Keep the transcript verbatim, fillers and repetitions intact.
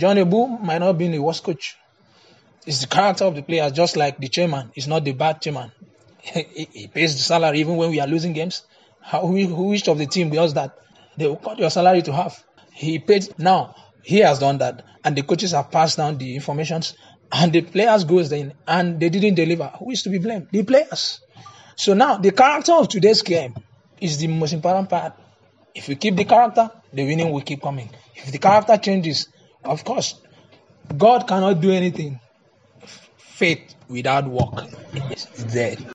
John Ebu might not be the worst coach. It's the character of the players, just like the chairman is not the bad chairman. he, he pays the salary even when we are losing games. How who, which of the team does that? They will cut your salary to half. He paid. Now he has done that, and the coaches have passed down the informations, and the players goes in and they didn't deliver. Who is to be blamed? The players. So now the character of today's game is the most important part. If we keep the character, the winning will keep coming. If the character changes, of course, God cannot do anything. Faith without work is dead.